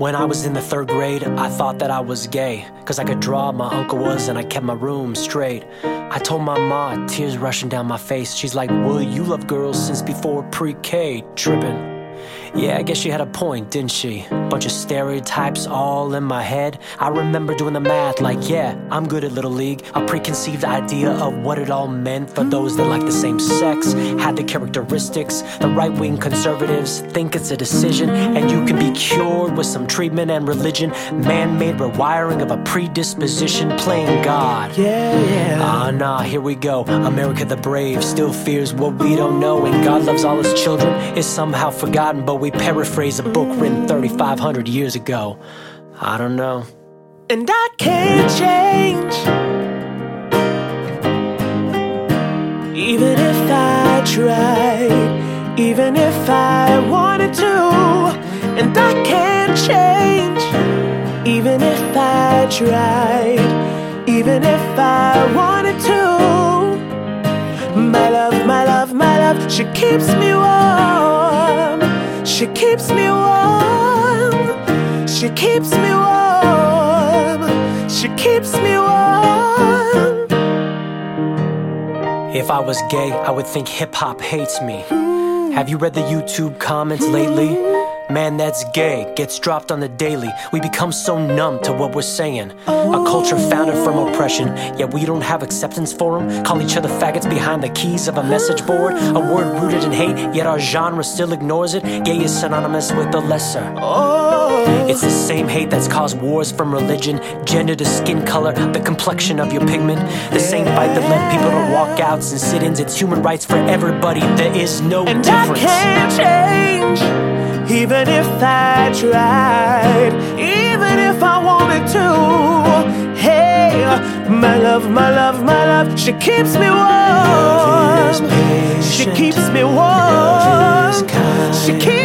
When I was in the 3rd grade, I thought that I was gay, 'cause I could draw, my uncle was, and I kept my room straight. I told my ma, tears rushing down my face. She's like, "Well, you love girls since before pre-K." Trippin'. Yeah, I guess she had a point, didn't she? Bunch of stereotypes all in my head. I remember doing the math like, yeah, I'm good at Little League. A preconceived idea of what it all meant for those that like the same sex, had the characteristics. The right-wing conservatives think it's a decision, and you can be cured with some treatment and religion. Man-made rewiring of a predisposition, playing God. Ah, nah, here we go. America the brave still fears what we don't know, and God loves all his children is somehow forgotten, but we paraphrase a book written 3,500 years ago. I don't know. And I can't change, even if I tried, even if I wanted to. And I can't change, even if I tried, even if I wanted to. My love, my love, my love, she keeps me warm. She keeps me warm. She keeps me warm. She keeps me warm. If I was gay, I would think hip-hop hates me. Have you read the YouTube comments lately? Man, that's gay, gets dropped on the daily. We become so numb to what we're saying. A culture founded from oppression, yet we don't have acceptance for them. Call each other faggots behind the keys of a message board. A word rooted in hate, yet our genre still ignores it. Gay is synonymous with the lesser. It's the same hate that's caused wars from religion, gender to skin color, the complexion of your pigment. The same fight that led people to walkouts and sit-ins. It's human rights for everybody, there is no difference. I can't change, even if I tried, even if I wanted to. Hey, my love, my love, my love, she keeps me warm. She keeps me warm. She keeps